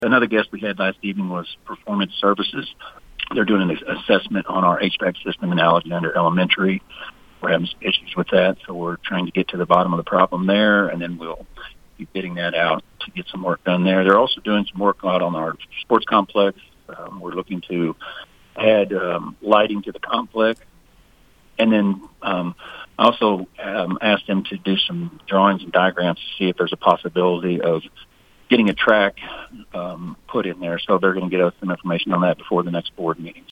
Another guest we had last evening was Performance Services. They're doing an assessment on our HVAC system in Alexander Elementary. We're having some issues with that, so we're trying to get to the bottom of the problem there, and then we'll be bidding that out to get some work done there. They're also doing some work out on our sports complex. We're looking to add lighting to the complex. And then also asked them to do some drawings and diagrams to see if there's a possibility of getting a track put in there. So they're going to get us some information on that before the next board meeting.